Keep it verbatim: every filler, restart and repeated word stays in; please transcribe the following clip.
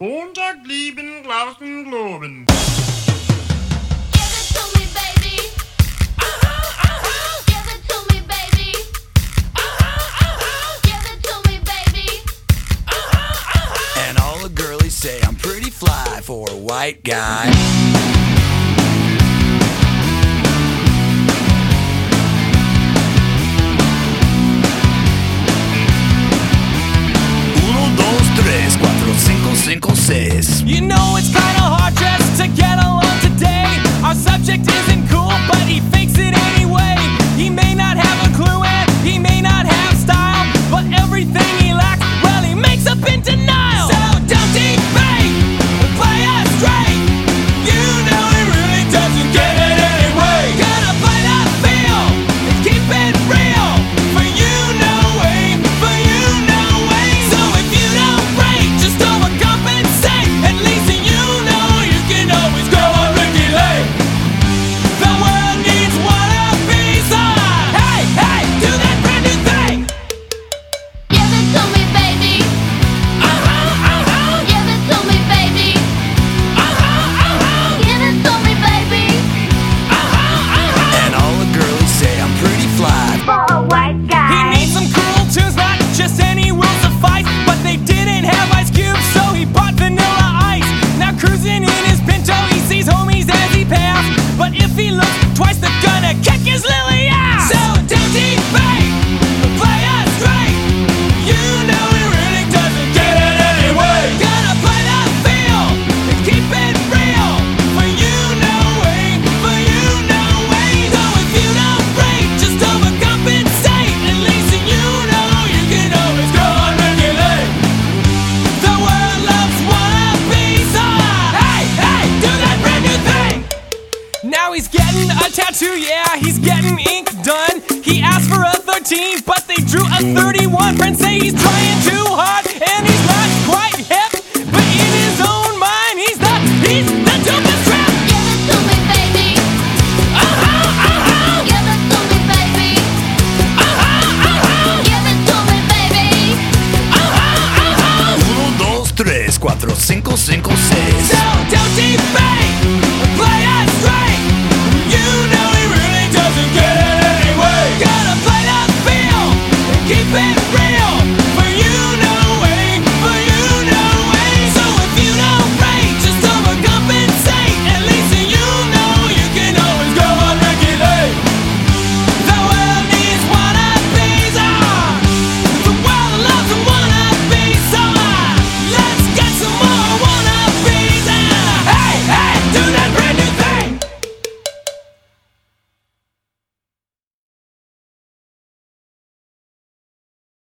Montag lieben, glauben, globen. Give it to me, baby. Uh-huh, uh-huh. Give it to me, baby. Uh-huh, uh-huh. Give it to me, baby. Uh-huh, uh-huh. And all the girlies say I'm pretty fly for a white guy. Uno, dos, tres, cuatro, cinco, cinco, seis. You know it's kinda hard just to get along today. Our subject isn't cool, but he fakes it anyway. He may not have a clue and he may not have style, but everything he lacks, well, he makes up in denial. So don't debate, play us straight. You know he really doesn't get it anyway. Gotta play that feel and keep it real. For you, no way, for you, no way. So if you don't break, just overcompensate. At least you know you can always go on Ricky Lake. The world needs wannabes on. Hey, hey, do that brand new thing. Give it to me, baby. Uh-huh, uh-huh, Give it to me, baby. uh-huh, uh-huh, Give it to me, baby. uh-huh, uh-huh. And all the girlies say I'm pretty fly. For a white He guy. needs some cool tunes, not just any will suffice. But they didn't have Ice Cube, so he bought Vanilla Ice. Now cruising in his Pinto, he sees homies as he pass. But if he looks twice, they're gonna kick his lily ass. So don't debate, play us straight. You know he really doesn't get it anyway. Gotta play that feel and keep it real. For you, no way, for you, no way. So if you don't break, just overcompensate. At least you know you can always go on regulate. The world loves wannabes on. Hey, hey, do that brand new thing. Now he's getting a tattoo, yeah, he's getting ink done. He asked for a thirteen, but they drew a thirty-one. Friends say he's trying too hard, and he's not quite hip. But in his own mind, he's the, he's the dopest trap. Give it to me, baby. Uh-huh, uh-huh, Give it to me, baby. uh-huh, uh-huh, Give it to me, baby. uh-huh, uh-huh. Uno, dos, tres, cuatro, cinco, cinco, seis. So don't